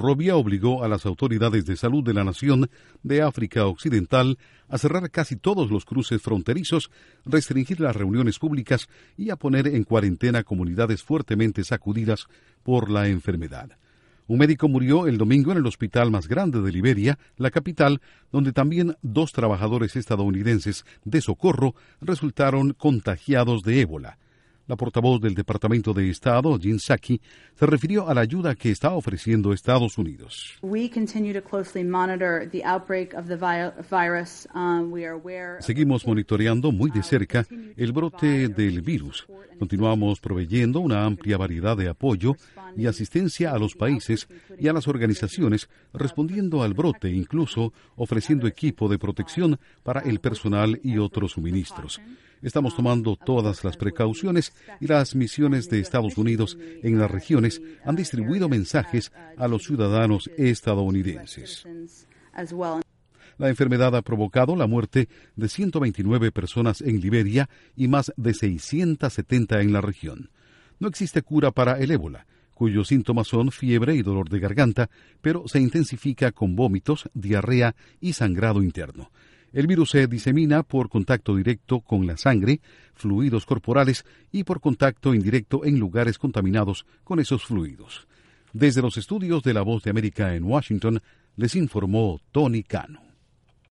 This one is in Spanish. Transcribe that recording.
Monrovia obligó a las autoridades de salud de la nación de África Occidental a cerrar casi todos los cruces fronterizos, restringir las reuniones públicas y a poner en cuarentena comunidades fuertemente sacudidas por la enfermedad. Un médico murió el domingo en el hospital más grande de Liberia, la capital, donde también 2 trabajadores estadounidenses de socorro resultaron contagiados de ébola. La portavoz del Departamento de Estado, Jen Psaki, se refirió a la ayuda que está ofreciendo Estados Unidos. Seguimos monitoreando muy de cerca el brote del virus. Continuamos proveyendo una amplia variedad de apoyo y asistencia a los países y a las organizaciones, respondiendo al brote, incluso ofreciendo equipo de protección para el personal y otros suministros. Estamos tomando todas las precauciones y las misiones de Estados Unidos en las regiones han distribuido mensajes a los ciudadanos estadounidenses. La enfermedad ha provocado la muerte de 129 personas en Liberia y más de 670 en la región. No existe cura para el ébola, cuyos síntomas son fiebre y dolor de garganta, pero se intensifica con vómitos, diarrea y sangrado interno. El virus se disemina por contacto directo con la sangre, fluidos corporales y por contacto indirecto en lugares contaminados con esos fluidos. Desde los estudios de La Voz de América en Washington, les informó Tony Cano.